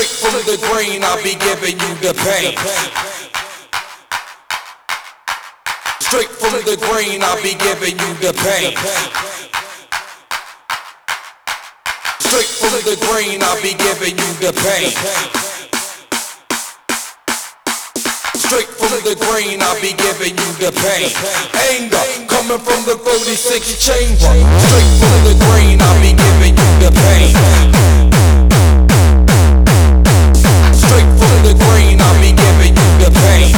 Straight from the green, I'll be giving you the pain. Straight from the green, I'll be giving you the pain. Straight from the green, I'll be giving you the pain. Straight from the green, I'll be giving you the pain. Anger coming from the 36 chamber. Straight from the green, I'll be giving you the pain. Straight from the green, I'll be giving you the pain.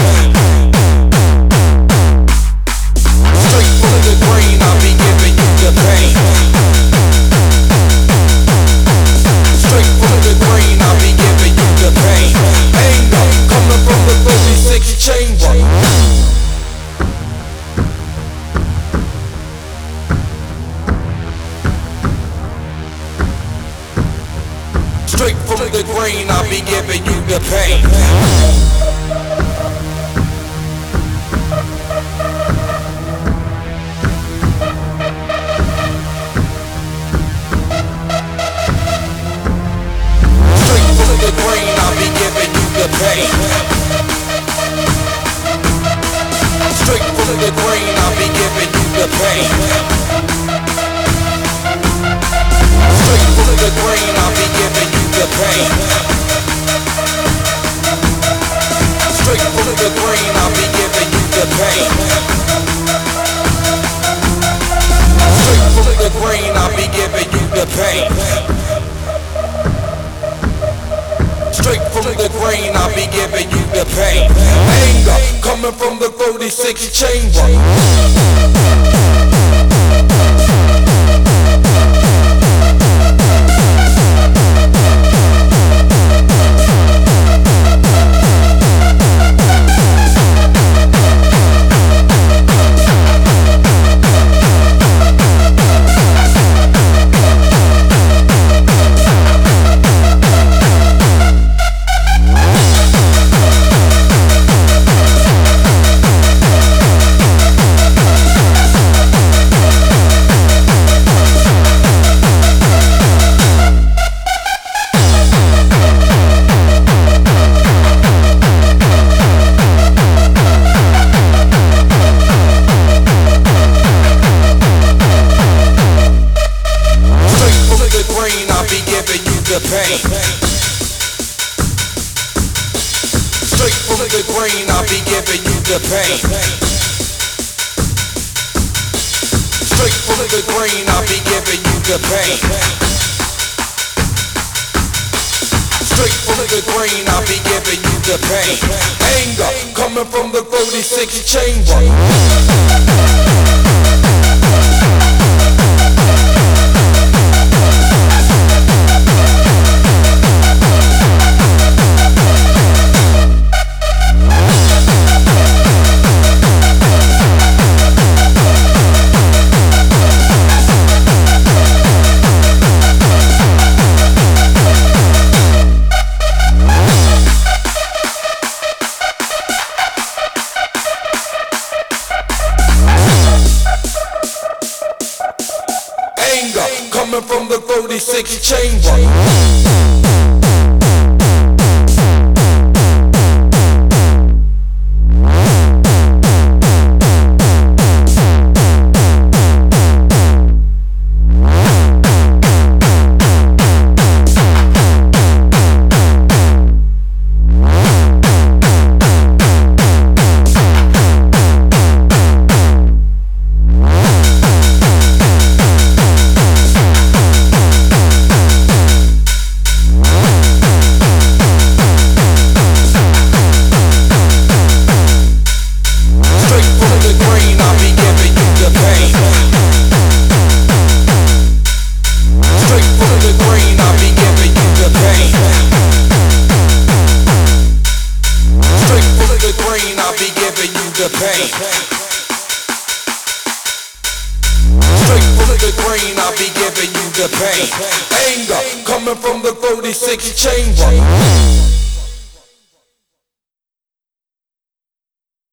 Straight from the green, I'll be giving you the pain. Straight from the green, I'll be giving you the pain. Anger coming from the 36 chamber. Straight from the green, I'll be giving you the pain. Straight from the green, I'll be giving you the pain. Straight from the green, I'll be giving you the pain. Straight from the green, I'll be giving you the pain. Straight from the green, I'll be giving you the pain. Straight from the green, I'll be giving you the pain. Straight from the green, I'll be giving you the pain. Anger coming from the 36 chamber. Straight from the green, I'll be giving you the pain. Straight from the green, I'll be giving you the pain. Straight from the green, I'll be giving you the pain. Anger coming from the 36 chamber. Coming from the 36 chamber. Straight from the green, I'll be giving you the pain. Anger coming from the 36 chamber.